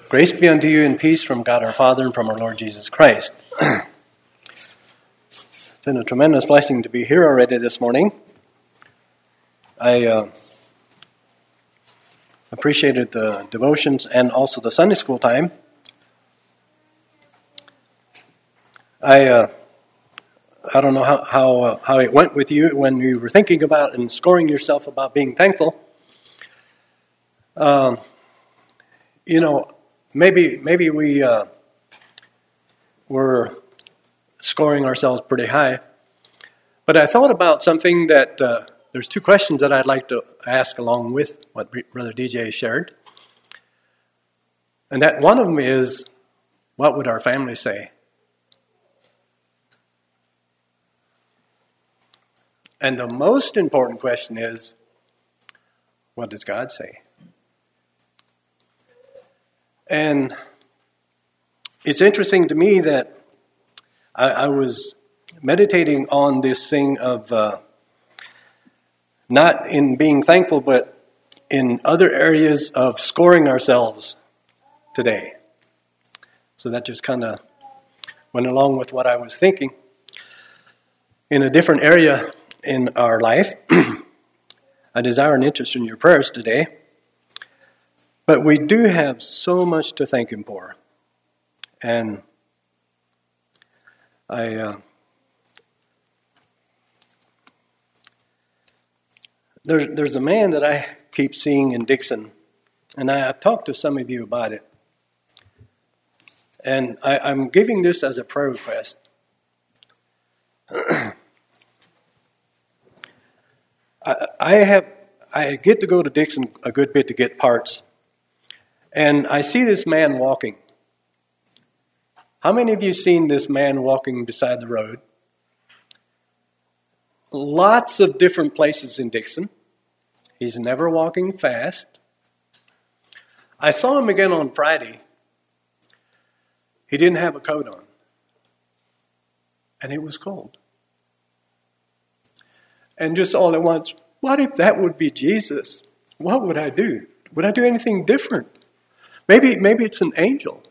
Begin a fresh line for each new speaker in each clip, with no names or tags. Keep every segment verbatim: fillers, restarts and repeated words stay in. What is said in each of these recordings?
Grace be unto you and peace from God our Father and from our Lord Jesus Christ. It's been a tremendous blessing to be here already this morning. I uh, appreciated the devotions and also the Sunday school time. I uh, I don't know how how, uh, how it went with you when you were thinking about and scoring yourself about being thankful. Um, you know, maybe maybe we uh, were scoring ourselves pretty high, but I thought about something that uh, there's two questions that I'd like to ask along with what Brother D J shared, and that one of them is, what would our family say? And the most important question is, what does God say? And it's interesting to me that I, I was meditating on this thing of uh, not in being thankful, but in other areas of scoring ourselves today. So that just kind of went along with what I was thinking. In a different area in our life, I desire an interest in your prayers today. But we do have so much to thank Him for. And I uh, there's there's a man that I keep seeing in Dixon, and I, I've talked to some of you about it. And I, I'm giving this as a prayer request. I, I have I get to go to Dixon a good bit to get parts. And I see this man walking. How many of you seen this man walking beside the road? Lots of different places in Dixon. He's never walking fast. I saw him again on Friday. He didn't have a coat on. And it was cold. And just all at once, what if that would be Jesus? What would I do? Would I do anything different? Maybe maybe it's an angel.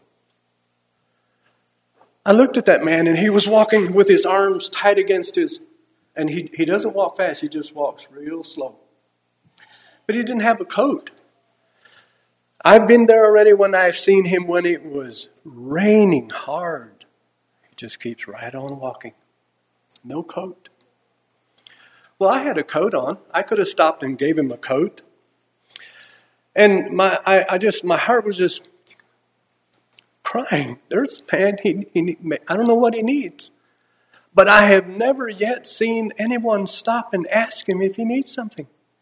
I looked at that man, and he was walking with his arms tight against his, and he, he doesn't walk fast, he just walks real slow. But he didn't have a coat. I've been there already when I've seen him when it was raining hard. He just keeps right on walking. No coat. Well, I had a coat on. I could have stopped and gave him a coat. And my, I, I just, my heart was just crying. There's a man, he, he, I don't know what he needs. But I have never yet seen anyone stop and ask him if he needs something.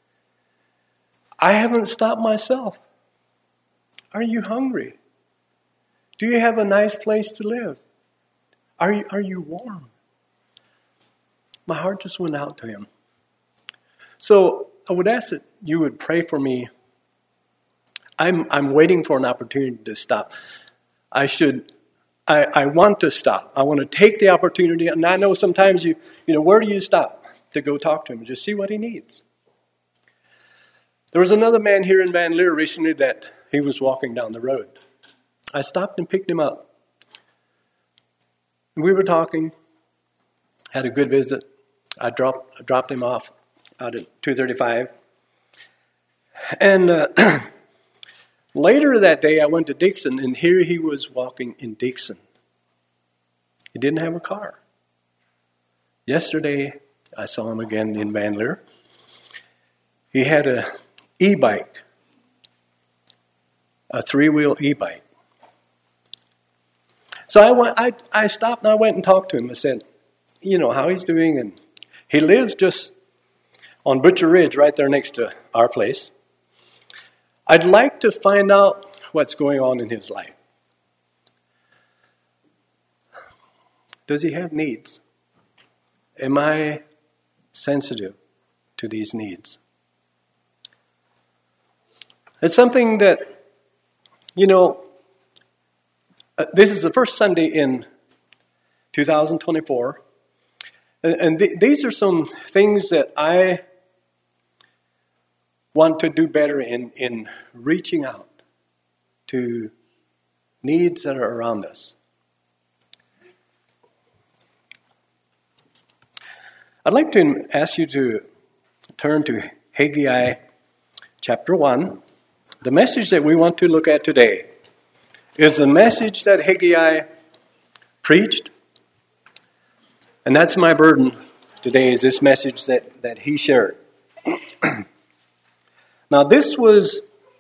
I haven't stopped myself. Are you hungry? Do you have a nice place to live? Are you, are you warm? My heart just went out to him. So I would ask that you would pray for me. I'm I'm waiting for an opportunity to stop. I should, I, I want to stop. I want to take the opportunity. And I know sometimes you, you know, where do you stop to go talk to him and just see what he needs? There was another man here in Van Leer recently that he was walking down the road. I stopped and picked him up. We were talking, had a good visit. I dropped, I dropped him off out at two thirty-five. And uh, later that day, I went to Dixon, and here he was walking in Dixon. He didn't have a car. Yesterday, I saw him again in Van Leer. He had a e-bike, a three-wheel e-bike. So I went. I, I stopped and I went and talked to him. I said, you know, how he's doing. And he lives just on Butcher Ridge, right there next to our place. I'd like to find out what's going on in his life. Does he have needs? Am I sensitive to these needs? It's something that, you know, uh, this is the first Sunday in two thousand twenty-four. And, and th- these are some things that I want to do better in, in reaching out to needs that are around us. I'd like to ask you to turn to Haggai chapter one. The message that we want to look at today is the message that Haggai preached. And that's my burden today, is this message that, that he shared. Now, this was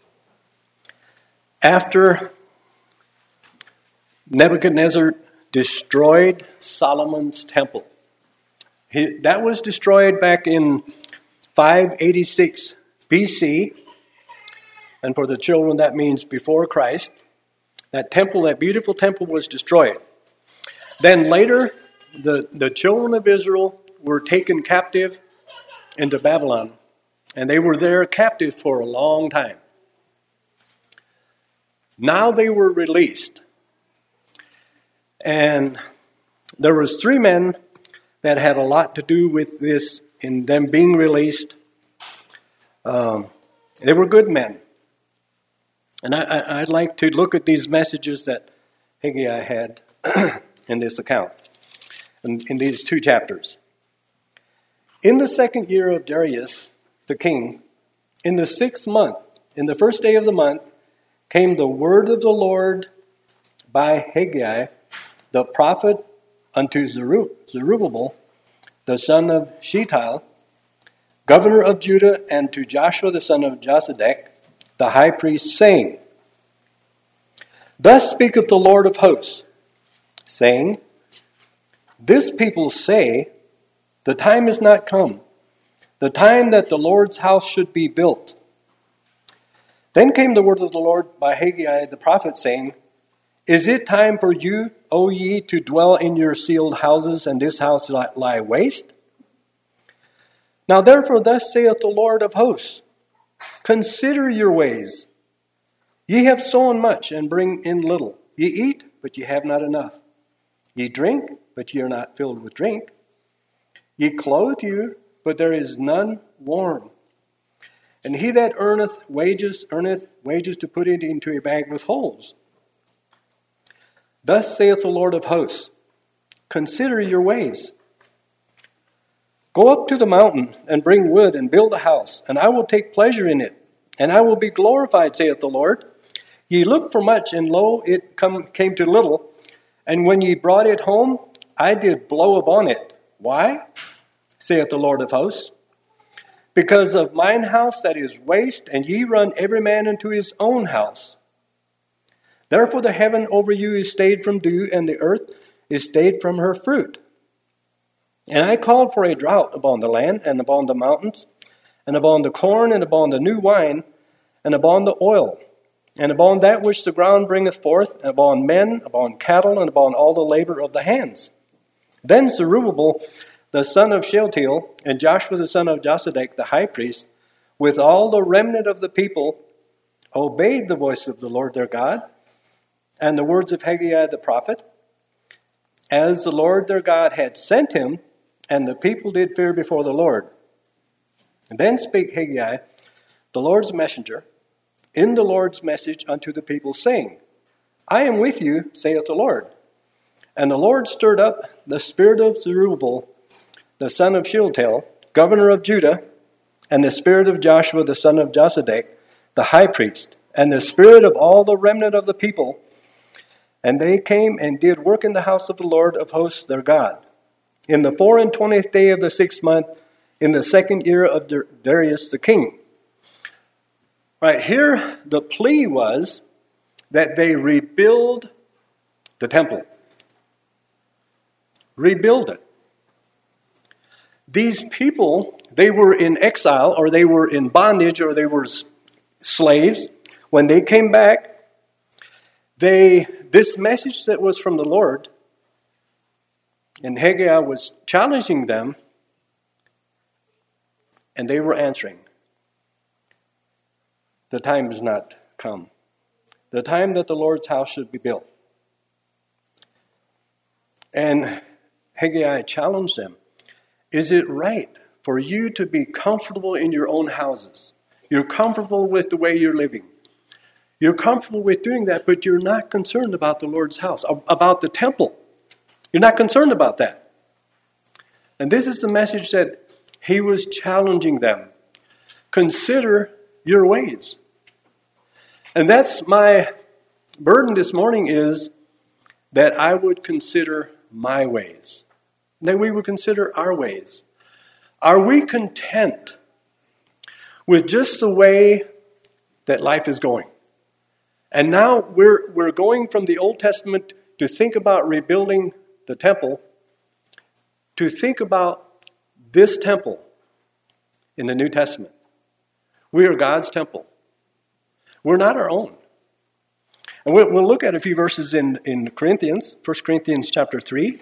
after Nebuchadnezzar destroyed Solomon's temple. He, that was destroyed back in five eighty-six B C, and for the children that means before Christ. That temple, that beautiful temple, was destroyed. Then later, the, the children of Israel were taken captive into Babylon, and they were there captive for a long time. Now they were released. And there was three men that had a lot to do with this, in them being released. Um, they were good men. And I, I, I'd like to look at these messages that Haggai had in this account, in, in these two chapters. In the second year of Darius, the king, in the sixth month, in the first day of the month, came the word of the Lord by Haggai, the prophet, unto Zerubbabel, the son of Shealtiel, governor of Judah, and to Joshua the son of Josedek, the high priest, saying, Thus speaketh the Lord of hosts, saying, This people say, The time is not come, the time that the Lord's house should be built. Then came the word of the Lord by Haggai the prophet, saying, Is it time for you, O ye, to dwell in your sealed houses, and this house lie waste? Now therefore thus saith the Lord of hosts, Consider your ways. Ye have sown much, and bring in little. Ye eat, but ye have not enough. Ye drink, but ye are not filled with drink. Ye clothe you, but there is none warm. And he that earneth wages, earneth wages to put it into a bag with holes. Thus saith the Lord of hosts, Consider your ways. Go up to the mountain, and bring wood, and build a house, and I will take pleasure in it, and I will be glorified, saith the Lord. Ye looked for much, and lo, it come, came to little. And when ye brought it home, I did blow upon it. Why? Saith the Lord of hosts. Because of mine house that is waste, and ye run every man into his own house. Therefore the heaven over you is stayed from dew, and the earth is stayed from her fruit. And I called for a drought upon the land, and upon the mountains, and upon the corn, and upon the new wine, and upon the oil, and upon that which the ground bringeth forth, and upon men, upon cattle, and upon all the labor of the hands. Then Zerubbabel, the son of Shealtiel, and Joshua the son of Josedek, the high priest, with all the remnant of the people, obeyed the voice of the Lord their God, and the words of Haggai the prophet, as the Lord their God had sent him, and the people did fear before the Lord. And then spake Haggai, the Lord's messenger, in the Lord's message unto the people, saying, I am with you, saith the Lord. And the Lord stirred up the spirit of Zerubbabel, the son of Shealtiel, governor of Judah, and the spirit of Joshua, the son of Josedek, the high priest, and the spirit of all the remnant of the people. And they came and did work in the house of the Lord of hosts their God. In the four and twentieth day of the sixth month, in the second year of Darius the king. Right here, the plea was that they rebuild the temple. Rebuild it. These people, they were in exile, or they were in bondage, or they were slaves. When they came back, they this message that was from the Lord, and Haggai was challenging them, and they were answering. The time has not come. The time that the Lord's house should be built. And Haggai challenged them. Is it right for you to be comfortable in your own houses? You're comfortable with the way you're living. You're comfortable with doing that, but you're not concerned about the Lord's house, about the temple. You're not concerned about that. And this is the message that he was challenging them. Consider your ways. And that's my burden this morning, is that I would consider my ways. That we would consider our ways. Are we content with just the way that life is going? And now we're we're going from the Old Testament to think about rebuilding the temple, to think about this temple in the New Testament. We are God's temple. We're not our own. And we'll, we'll look at a few verses in, in Corinthians, First Corinthians chapter three.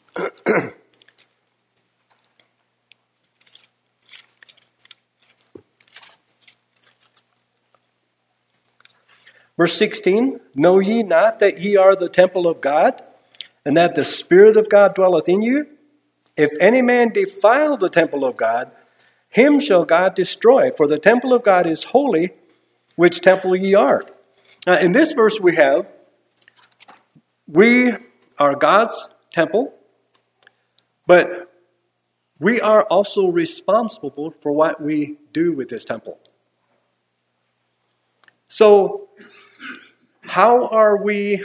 Verse sixteen, know ye not that ye are the temple of God, and that the Spirit of God dwelleth in you? If any man defile the temple of God, him shall God destroy. For the temple of God is holy, which temple ye are. Now, in this verse we have, we are God's temple, but we are also responsible for what we do with this temple. So, how are we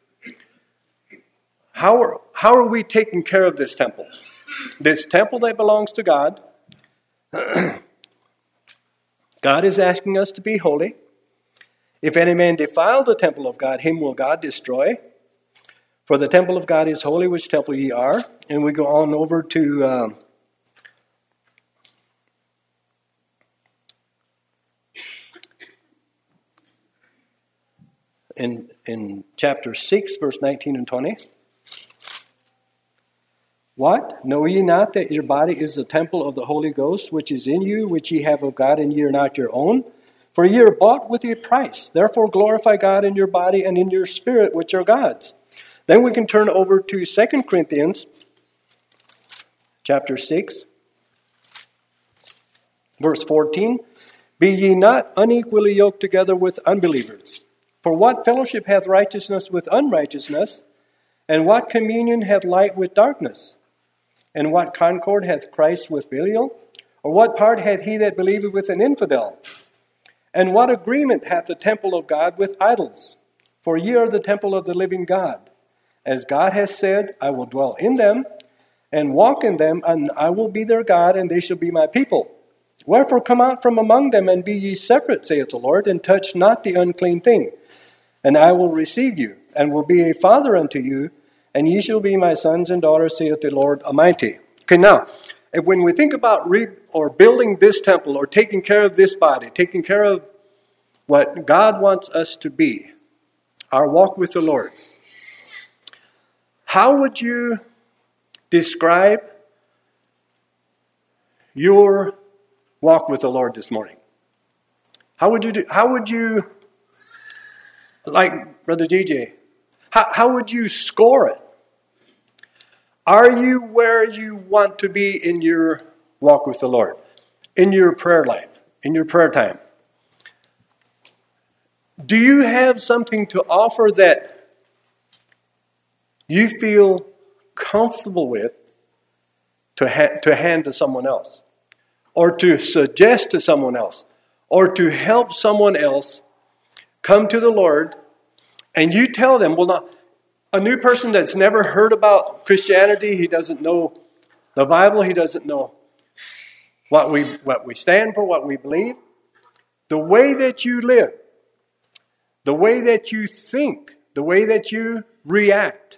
how are, how are we taking care of this temple? This temple that belongs to God. God is asking us to be holy. If any man defile the temple of God, him will God destroy. For the temple of God is holy, which temple ye are. And we go on over to um, in in chapter six, verse nineteen and twenty. What? Know ye not that your body is the temple of the Holy Ghost, which is in you, which ye have of God, and ye are not your own? For ye are bought with a price. Therefore glorify God in your body and in your spirit, which are God's. Then we can turn over to Second Corinthians chapter six, verse fourteen. Be ye not unequally yoked together with unbelievers. For what fellowship hath righteousness with unrighteousness? And what communion hath light with darkness? And what concord hath Christ with Belial? Or what part hath he that believeth with an infidel? And what agreement hath the temple of God with idols? For ye are the temple of the living God. As God has said, I will dwell in them, and walk in them, and I will be their God, and they shall be my people. Wherefore come out from among them, and be ye separate, saith the Lord, and touch not the unclean thing. And I will receive you, and will be a father unto you, and ye shall be my sons and daughters, saith the Lord Almighty. Okay, now, when we think about re- or building this temple, or taking care of this body, taking care of what God wants us to be, our walk with the Lord, how would you describe your walk with the Lord this morning? How would you do, how would you, like Brother J J, how, how would you score it? Are you where you want to be in your walk with the Lord? In your prayer life? In your prayer time? Do you have something to offer that you feel comfortable with to, ha- to hand to someone else? Or to suggest to someone else? Or to help someone else come to the Lord, and you tell them, well, now, a new person that's never heard about Christianity, he doesn't know the Bible, he doesn't know what we what we stand for, what we believe. The way that you live, the way that you think, the way that you react,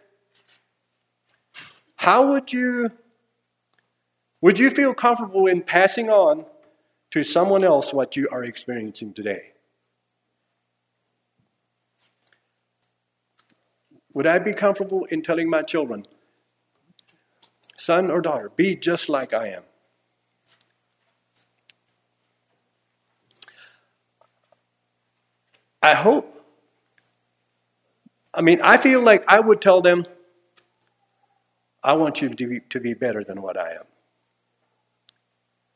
how would you would you feel comfortable in passing on to someone else what you are experiencing today? Would I be comfortable in telling my children, son or daughter, be just like I am? I hope. I mean, I feel like I would tell them, I want you to be, to be better than what I am.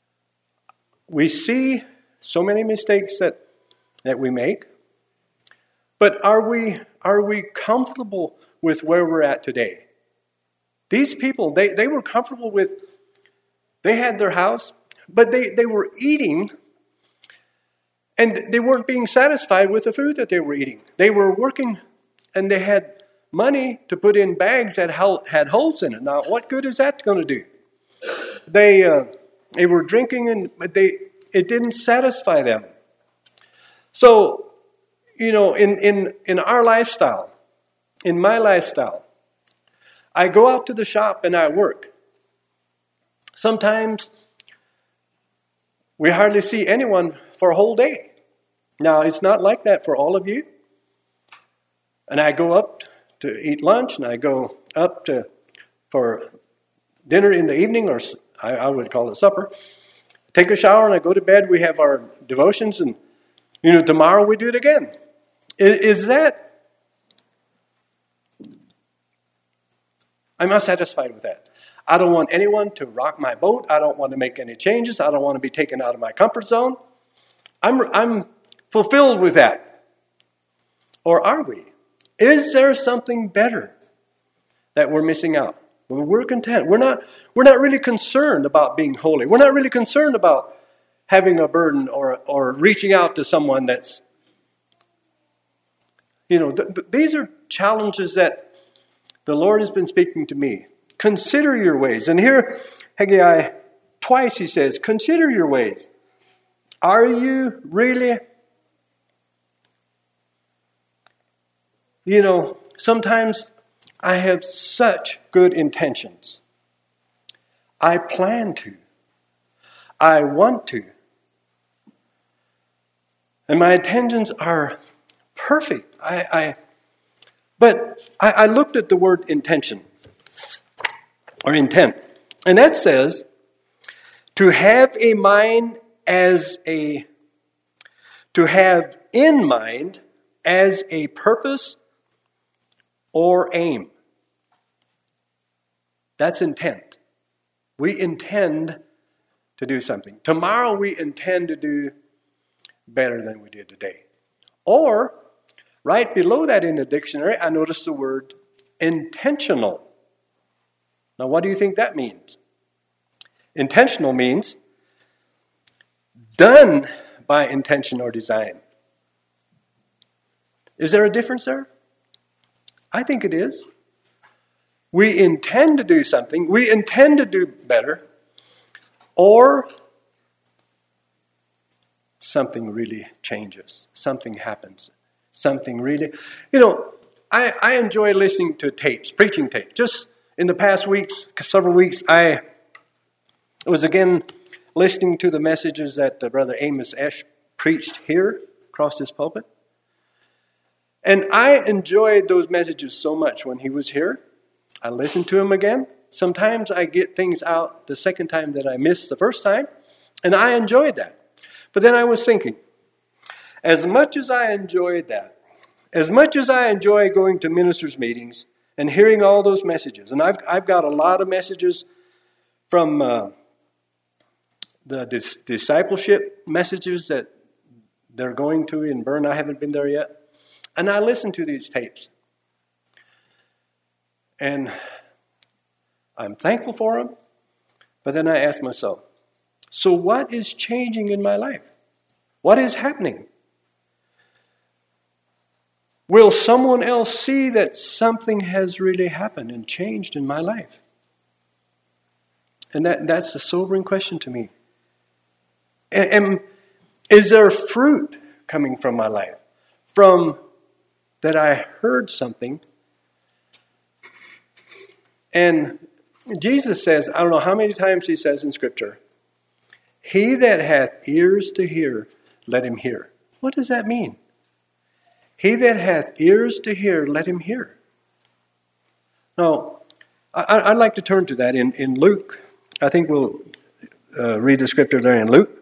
We see so many mistakes that, that we make. But are we are we comfortable with where we're at today? These people, they, they were comfortable with, they had their house, but they, they were eating, and they weren't being satisfied with the food that they were eating. They were working, and they had money to put in bags that had holes in it. Now, what good is that going to do? They uh, they were drinking, and but they it didn't satisfy them. So, you know, in, in, in our lifestyle, in my lifestyle, I go out to the shop and I work. Sometimes we hardly see anyone for a whole day. Now, it's not like that for all of you. And I go up to eat lunch, and I go up to for dinner in the evening, or I, I would call it supper. Take a shower, and I go to bed. We have our devotions, and you know, tomorrow we do it again. Is, is that? I'm not satisfied with that. I don't want anyone to rock my boat. I don't want to make any changes. I don't want to be taken out of my comfort zone. I'm I'm fulfilled with that. Or are we? Is there something better that we're missing out? Well, we're content. We're not, we're not really concerned about being holy. We're not really concerned about having a burden or, or reaching out to someone that's, you know, th- th- these are challenges that the Lord has been speaking to me. Consider your ways. And here, Haggai, twice he says, consider your ways. Are you really, you know, sometimes I have such good intentions. I plan to. I want to. And my intentions are perfect. I, I but I, I looked at the word intention or intent. And that says to have a mind as a, to have in mind as a purpose or aim. That's intent. We intend to do something. Tomorrow we intend to do better than we did today. Or, right below that in the dictionary, I noticed the word intentional. Now, what do you think that means? Intentional means done by intention or design. Is there a difference there? I think it is. We intend to do something. We intend to do better. Or something really changes. Something happens. Something really... You know, I, I enjoy listening to tapes, preaching tapes. Just in the past weeks, several weeks, I was again listening to the messages that uh, Brother Amos Esch preached here across this pulpit. And I enjoyed those messages so much when he was here. I listened to him again. Sometimes I get things out the second time that I missed the first time. And I enjoyed that. But then I was thinking, as much as I enjoyed that, as much as I enjoy going to ministers' meetings and hearing all those messages, and I've, I've got a lot of messages from uh, the dis- discipleship messages that they're going to in Bern. I haven't been there yet. And I listen to these tapes. And I'm thankful for them. But then I ask myself, so what is changing in my life? What is happening? Will someone else see that something has really happened and changed in my life? And that, that's a sobering question to me. And, and is there fruit coming from my life? From that I heard something. And Jesus says, I don't know how many times he says in Scripture, he that hath ears to hear, let him hear. What does that mean? He that hath ears to hear, let him hear. Now, I, I'd like to turn to that in, in Luke. I think we'll uh, read the Scripture there in Luke.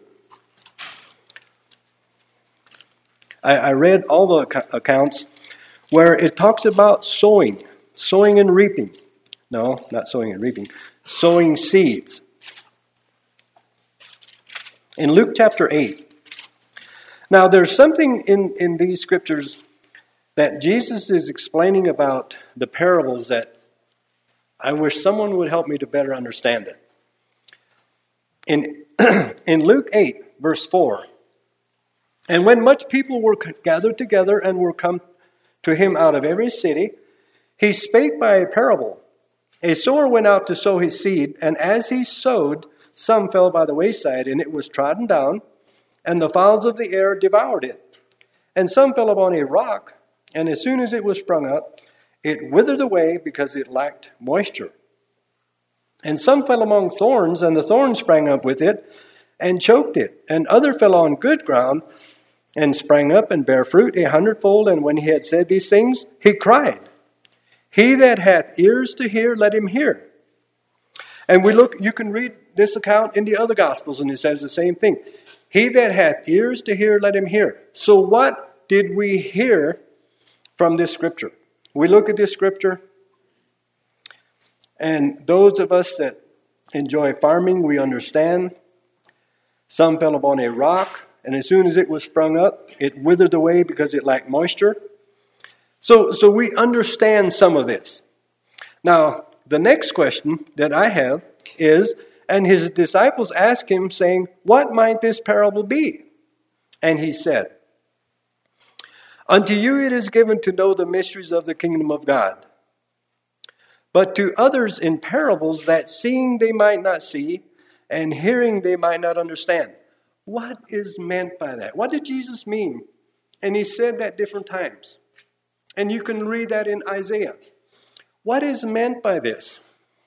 I, I read all the ac- accounts where it talks about sowing, sowing and reaping. No, not sowing and reaping. Sowing seeds. In Luke chapter eight. Now, there's something in, in these scriptures that Jesus is explaining about the parables that I wish someone would help me to better understand it. In, in Luke eight, verse four, and when much people were gathered together and were come to him out of every city, he spake by a parable. A sower went out to sow his seed, and as he sowed, some fell by the wayside, and it was trodden down, and the fowls of the air devoured it. And some fell upon a rock, and as soon as it was sprung up, it withered away because it lacked moisture. And some fell among thorns, and the thorns sprang up with it, and choked it. And other fell on good ground, and sprang up and bare fruit a hundredfold. And when he had said these things, he cried, He that hath ears to hear, let him hear. And we look, you can read this account in the other Gospels, and it says the same thing. He that hath ears to hear, let him hear. So what did we hear from this scripture? We look at this scripture, and those of us that enjoy farming, we understand. Some fell upon a rock, and as soon as it was sprung up, it withered away because it lacked moisture. So, so we understand some of this. Now, the next question that I have is, and his disciples asked him, saying, What might this parable be? And he said, Unto you it is given to know the mysteries of the kingdom of God. But to others in parables, that seeing they might not see, and hearing they might not understand. What is meant by that? What did Jesus mean? And he said that different times. And you can read that in Isaiah. What is meant by this?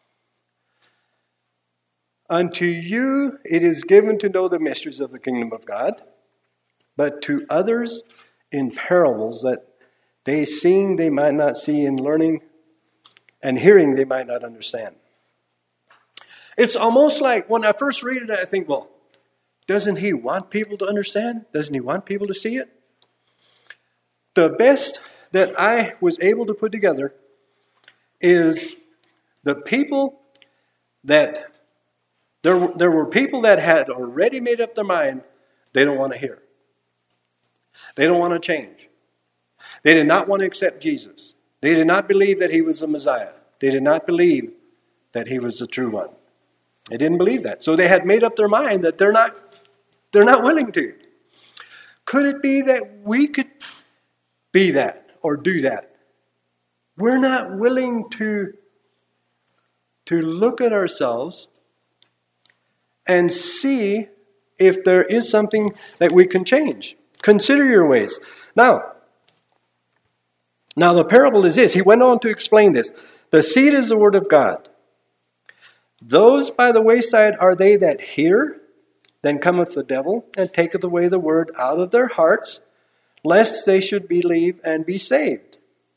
Unto you it is given to know the mysteries of the kingdom of God, but to others in parables, that they seeing they might not see, and learning and hearing they might not understand. It's almost like when I first read it, I think, well, doesn't he want people to understand? Doesn't he want people to see it? The best that I was able to put together is the people that, there, there were people that had already made up their mind they don't want to hear. They don't want to change. They did not want to accept Jesus. They did not believe that he was the Messiah. They did not believe that he was the true one. They didn't believe that. So they had made up their mind that they're not, they're not willing to. Could it be that we could be that or do that? We're not willing to, to look at ourselves and see if there is something that we can change. Consider your ways. Now, now the parable is this. He went on to explain this. The seed is the word of God. Those by the wayside are they that hear, then cometh the devil, and taketh away the word out of their hearts, lest they should believe and be saved.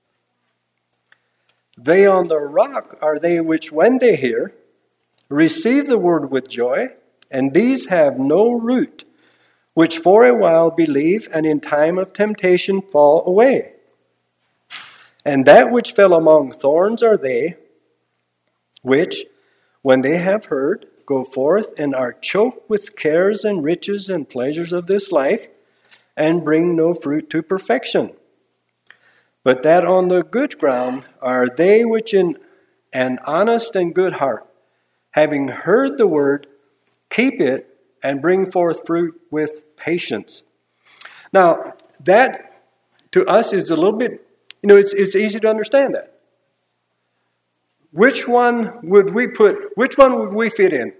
They on the rock are they which, when they hear, receive the word with joy, and these have no root, which for a while believe, and in time of temptation fall away. And that which fell among thorns are they, which, when they have heard, go forth and are choked with cares and riches and pleasures of this life, and bring no fruit to perfection. But that on the good ground are they which in an honest and good heart, having heard the word, keep it, and bring forth fruit with patience. Now, that to us is a little bit, you know, it's it's easy to understand that. Which one would we put, which one would we fit in?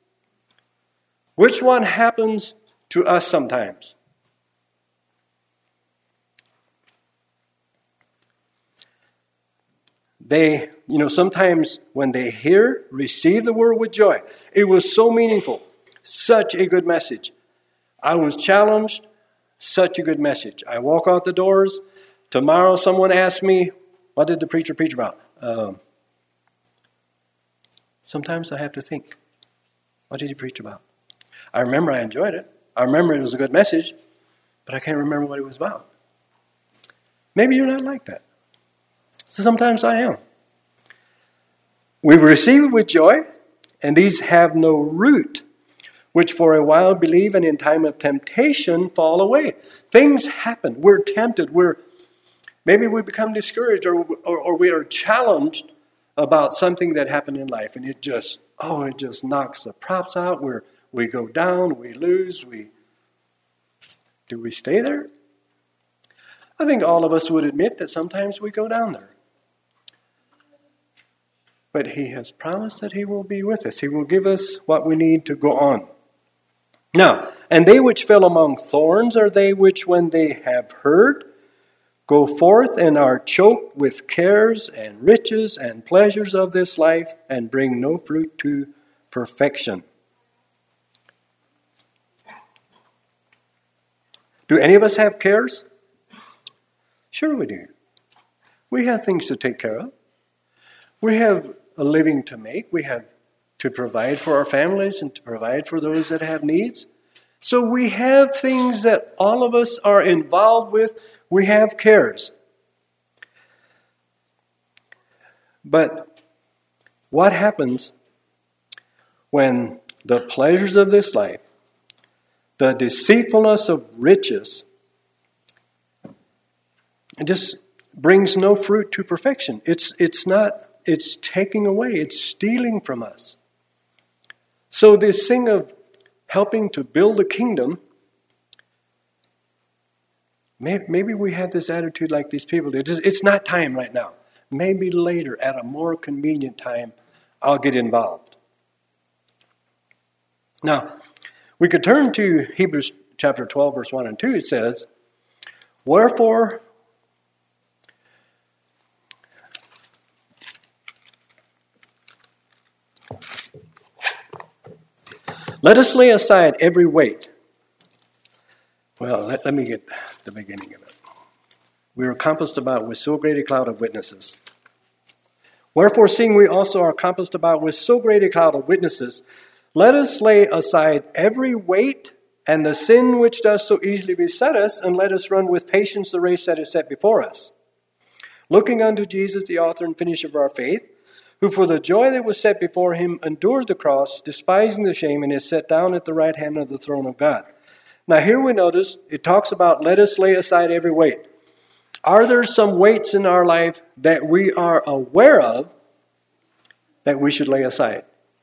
Which one happens to us sometimes? They, you know, sometimes when they hear, receive the word with joy. It was so meaningful. Such a good message. I was challenged. Such a good message. I walk out the doors. Tomorrow someone asks me, what did the preacher preach about? Um, sometimes I have to think, what did he preach about? I remember I enjoyed it. I remember it was a good message, but I can't remember what it was about. Maybe you're not like that. So sometimes I am. We receive it with joy, and these have no root, which for a while believe, and in time of temptation fall away. Things happen. We're tempted. We're Maybe we become discouraged or, or, or we are challenged about something that happened in life, and it just, oh, it just knocks the props out. We're, we go down, we lose, we... Do we stay there? I think all of us would admit that sometimes we go down there. But he has promised that he will be with us. He will give us what we need to go on. Now, and they which fell among thorns are they which, when they have heard, go forth and are choked with cares and riches and pleasures of this life, and bring no fruit to perfection. Do any of us have cares? Sure we do. We have things to take care of. We have a living to make. We have to provide for our families and to provide for those that have needs. So we have things that all of us are involved with. We have cares. But what happens when the pleasures of this life, the deceitfulness of riches, it just brings no fruit to perfection? It's it's not, it's taking away, it's stealing from us. So this thing of helping to build a kingdom, maybe we have this attitude like these people do. It's not time right now. Maybe later, at a more convenient time, I'll get involved. Now, we could turn to Hebrews chapter twelve, verse one and two. It says, Wherefore, let us lay aside every weight. Well, let, let me get the beginning of it. We are compassed about with so great a cloud of witnesses. Wherefore, seeing we also are compassed about with so great a cloud of witnesses, let us lay aside every weight and the sin which does so easily beset us, and let us run with patience the race that is set before us. Looking unto Jesus, the author and finisher of our faith, who for the joy that was set before him endured the cross, despising the shame, and is set down at the right hand of the throne of God. Now here we notice, it talks about let us lay aside every weight. Are there some weights in our life that we are aware of that we should lay aside?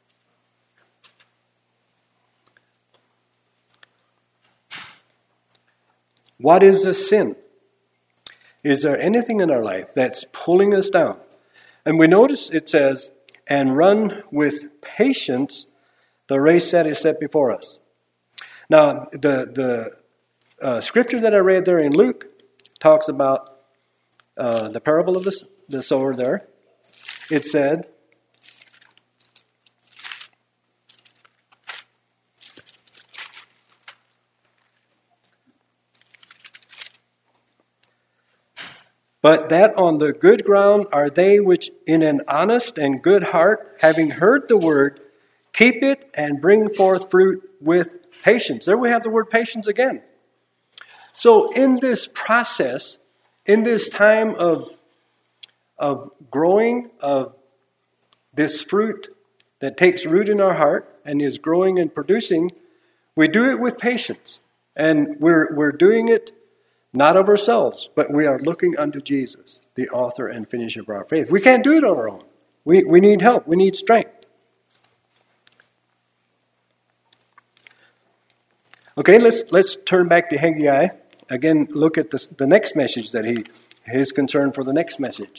What is a sin? Is there anything in our life that's pulling us down? And we notice it says, and run with patience the race that is set before us. Now, the, the uh, scripture that I read there in Luke talks about uh, the parable of the, the sower there. It said, but that on the good ground are they which in an honest and good heart, having heard the word, keep it and bring forth fruit with patience. There we have the word patience again. So in this process, in this time of, of growing, of this fruit that takes root in our heart and is growing and producing, we do it with patience. And we're we're doing it not of ourselves, but we are looking unto Jesus, the author and finisher of our faith. We can't do it on our own. We we need help. We need strength. Okay, let's let's turn back to Haggai. Again, look at the, the next message that he, his concern for the next message.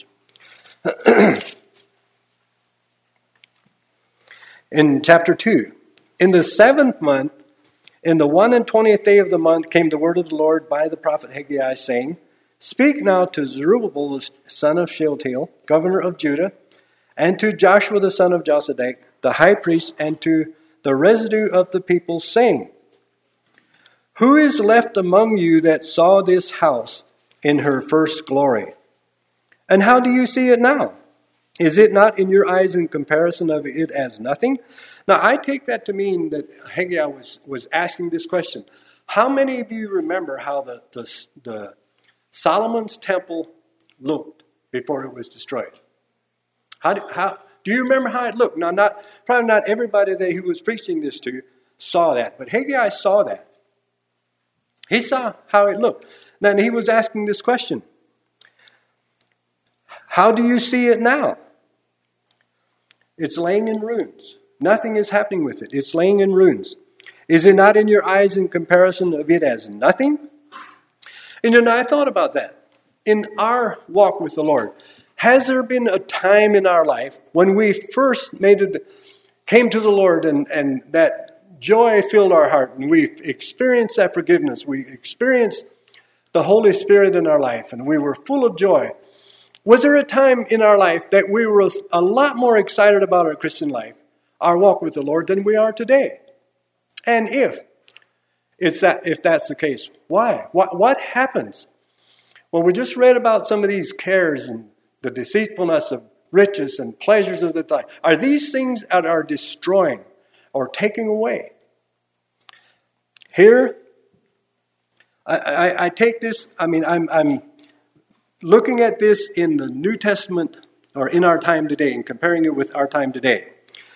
In chapter two, in the seventh month, in the one and twentieth day of the month, came the word of the Lord by the prophet Haggai, saying, Speak now to Zerubbabel, the son of Shealtiel, governor of Judah, and to Joshua, the son of Josedek, the high priest, and to the residue of the people, saying, Who is left among you that saw this house in her first glory? And how do you see it now? Is it not in your eyes in comparison of it as nothing? Now, I take that to mean that Haggai was, was asking this question. How many of you remember how the, the, the Solomon's temple looked before it was destroyed? How do, how do you remember how it looked? Now, not probably not everybody that he was preaching this to saw that, but Haggai saw that. He saw how it looked. Now, and he was asking this question. How do you see it now? It's laying in ruins. Nothing is happening with it. It's laying in ruins. Is it not in your eyes in comparison of it as nothing? And you know, I thought about that. In our walk with the Lord, has there been a time in our life when we first made it, came to the Lord and, and that joy filled our heart and we experienced that forgiveness. We experienced the Holy Spirit in our life and we were full of joy. Was there a time in our life that we were a lot more excited about our Christian life, our walk with the Lord, than we are today? And if it's that, if that's the case, why? What, what happens? Well, we just read about some of these cares and the deceitfulness of riches and pleasures of the time. Are these things that are destroying or taking away? Here, I, I, I take this, I mean, I'm, I'm looking at this in the New Testament or in our time today and comparing it with our time today.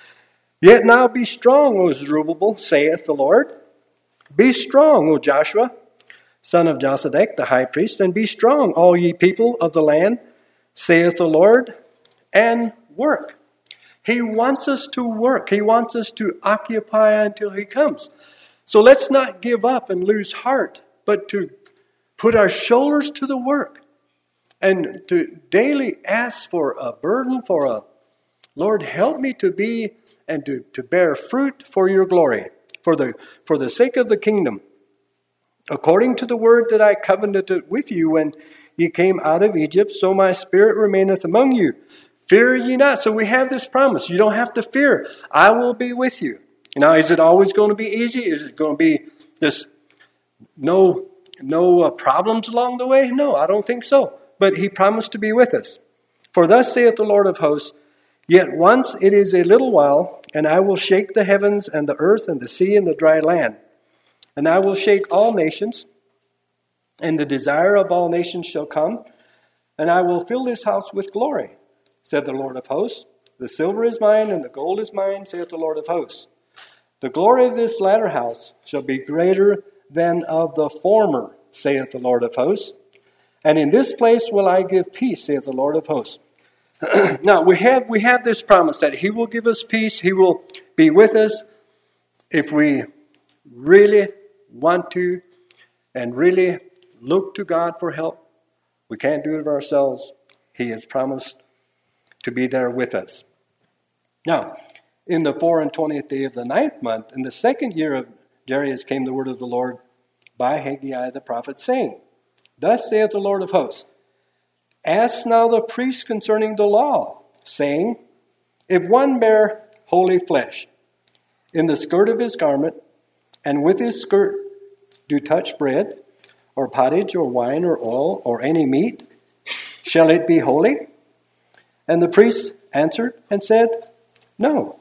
Yet now be strong, O Zerubbabel, saith the Lord. Be strong, O Joshua, son of Josedech, the high priest, and be strong, all ye people of the land, saith the Lord, and work. He wants us to work. He wants us to occupy until he comes. So let's not give up and lose heart, but to put our shoulders to the work and to daily ask for a burden, for a, Lord, help me to be and to, to bear fruit for your glory, for the, for the sake of the kingdom. According to the word that I covenanted with you when ye came out of Egypt, so my spirit remaineth among you. Fear ye not. So we have this promise. You don't have to fear. I will be with you. Now, is it always going to be easy? Is it going to be just no, no uh, problems along the way? No, I don't think so. But he promised to be with us. For thus saith the Lord of hosts, yet once it is a little while, and I will shake the heavens and the earth and the sea and the dry land. And I will shake all nations, and the desire of all nations shall come, and I will fill this house with glory, said the Lord of hosts. The silver is mine, and the gold is mine, saith the Lord of hosts. The glory of this latter house shall be greater than of the former, saith the Lord of hosts. And in this place will I give peace, saith the Lord of hosts. Now, we have we have this promise that he will give us peace. He will be with us if we really want to and really look to God for help. We can't do it ourselves. He has promised to be there with us. Now, in the four and twentieth day of the ninth month, in the second year of Darius, came the word of the Lord by Haggai the prophet, saying, Thus saith the Lord of hosts, Ask now the priest concerning the law, saying, If one bear holy flesh in the skirt of his garment, and with his skirt do touch bread, or pottage, or wine, or oil, or any meat, shall it be holy? And the priest answered and said, No.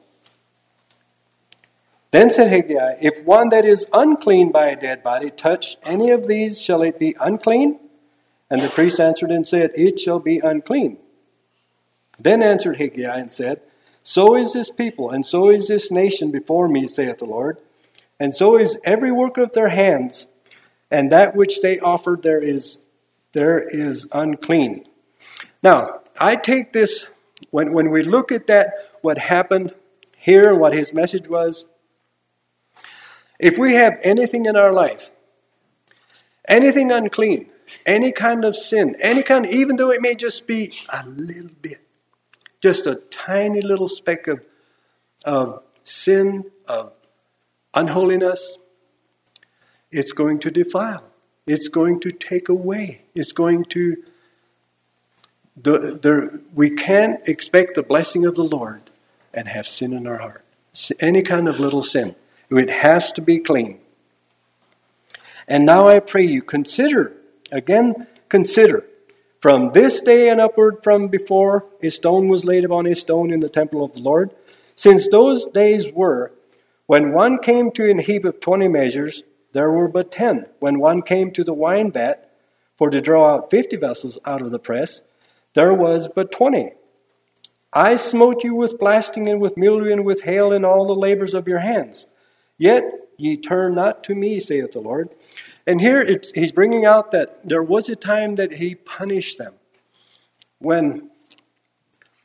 Then said Haggai, If one that is unclean by a dead body touch any of these, shall it be unclean? And the priest answered and said, It shall be unclean. Then answered Haggai and said, So is this people, and so is this nation before me, saith the Lord. And so is every work of their hands, and that which they offered there is there is unclean. Now, I take this, when, when we look at that, what happened here, what his message was, if we have anything in our life, anything unclean, any kind of sin, any kind, even though it may just be a little bit, just a tiny little speck of, of sin, of unholiness, it's going to defile. It's going to take away. It's going to, the, the, we can't expect the blessing of the Lord and have sin in our heart. Any kind of little sin. It has to be clean. And now I pray you, consider, again, consider, from this day and upward from before a stone was laid upon a stone in the temple of the Lord, since those days were, when one came to an heap of twenty measures, there were but ten. When one came to the wine vat, for to draw out fifty vessels out of the press, there was but twenty. I smote you with blasting and with mildew and with hail in all the labors of your hands. Yet ye turn not to me, saith the Lord. And here it's, he's bringing out that there was a time that he punished them. When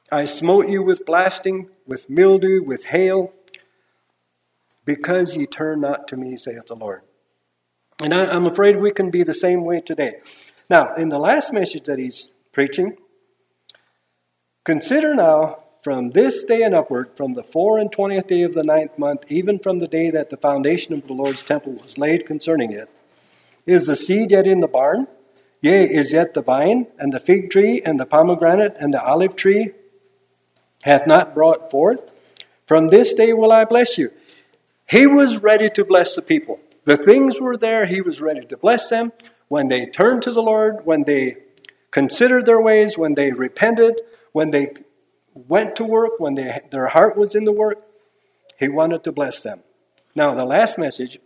I smote you with blasting, with mildew, with hail, because ye turn not to me, saith the Lord. And I, I'm afraid we can be the same way today. Now, in the last message that he's preaching, consider now, from this day and upward, from the four and twentieth day of the ninth month, even from the day that the foundation of the Lord's temple was laid concerning it, is the seed yet in the barn? Yea, is yet the vine, and the fig tree, and the pomegranate, and the olive tree hath not brought forth? From this day will I bless you. He was ready to bless the people. The things were there. He was ready to bless them. When they turned to the Lord, when they considered their ways, when they repented, when they went to work, when they, their heart was in the work, he wanted to bless them. Now, the last message.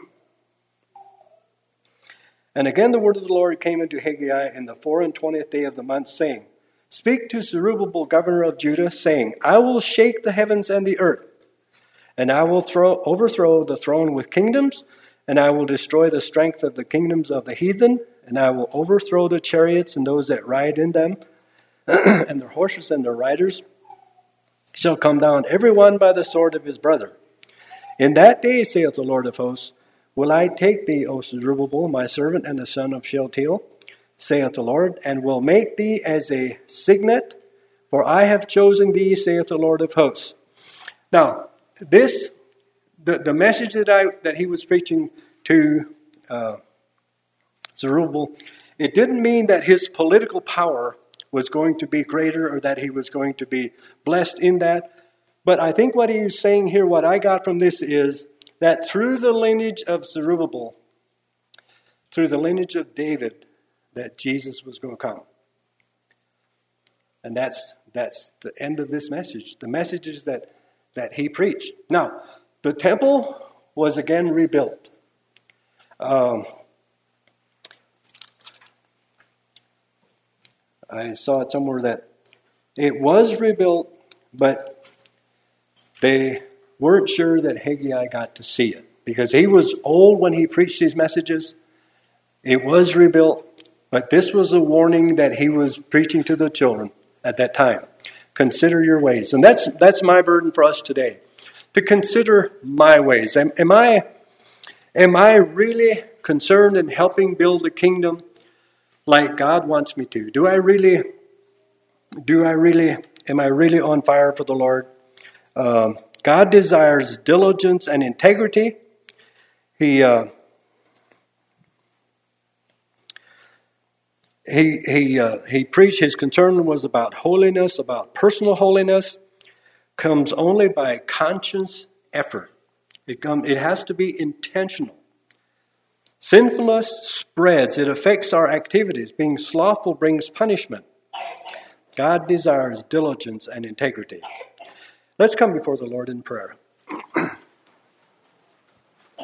And again the word of the Lord came into Haggai in the four and twentieth day of the month, saying, Speak to Zerubbabel, governor of Judah, saying, I will shake the heavens and the earth, and I will throw, overthrow the throne with kingdoms, and I will destroy the strength of the kingdoms of the heathen, and I will overthrow the chariots and those that ride in them, and their horses and their riders shall come down, every one by the sword of his brother. In that day, saith the Lord of hosts, will I take thee, O Zerubbabel, my servant, and the son of Shealtiel, saith the Lord, and will make thee as a signet, for I have chosen thee, saith the Lord of hosts. Now, this, the, the message that I that he was preaching to uh, Zerubbabel, it didn't mean that his political power was going to be greater or that he was going to be blessed in that. But I think what he's saying here, what I got from this is that through the lineage of Zerubbabel, through the lineage of David, that Jesus was going to come. And that's that's the end of this message. The messages that, that he preached. Now, the temple was again rebuilt. Um, I saw it somewhere that it was rebuilt, but they weren't sure that Haggai got to see it, because he was old when he preached these messages. It was rebuilt, but this was a warning that he was preaching to the children at that time. Consider your ways. And that's that's my burden for us today, to consider my ways. Am, am I am I really concerned in helping build the kingdom like God wants me to? Do I really, do I really, am I really on fire for the Lord? Um, God desires diligence and integrity. He uh, he he uh, he preached. His concern was about holiness, about personal holiness. Comes only by conscious effort. It come. It has to be intentional. Sinfulness spreads. It affects our activities. Being slothful brings punishment. God desires diligence and integrity. Let's come before the Lord in prayer.